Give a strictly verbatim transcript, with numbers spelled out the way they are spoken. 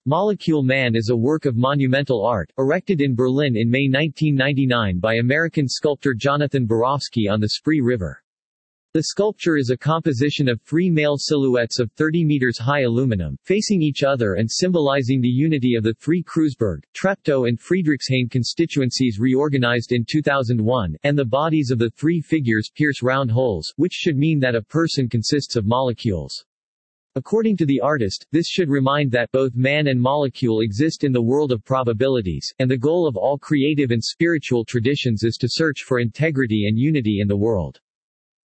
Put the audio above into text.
Molecule Man is a work of monumental art, erected in Berlin in May nineteen ninety-nine by American sculptor Jonathan Borofsky on the Spree River. The sculpture is a composition of three male silhouettes of thirty meters high aluminum, facing each other and symbolizing the unity of the three Kreuzberg, Treptow and Friedrichshain constituencies reorganized in two thousand one, and the bodies of the three figures pierce round holes, which should mean that a person consists of molecules. According to the artist, this should remind that both man and molecule exist in the world of probabilities, and the goal of all creative and spiritual traditions is to search for integrity and unity in the world.